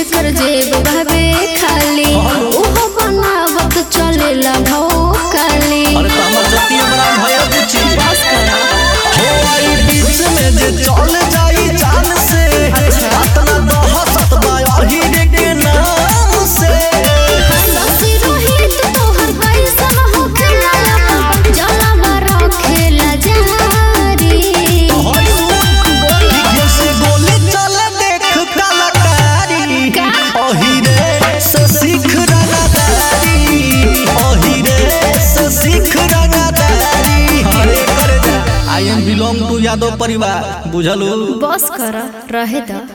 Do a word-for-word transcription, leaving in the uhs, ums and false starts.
जेकर जेब भावे खाली ओहो बनावत चलेला भौकाली। अरे त हमर जतिया बड़ा भया बुची बस करा हो आई बीच में जे चल जाई जान से अतना दहशत बा अही रे के नाम से। हंसी रोहित तोहर कैसन होखेला जलवा रखेला जारी। होय गोली से गोली चल देख कलाकारी अही रे से सीख रंगदारी अही रे से सीख रंगदारी। अरे करे जा I am belong to Yadav परिवार बुझलू। बस कर रहे द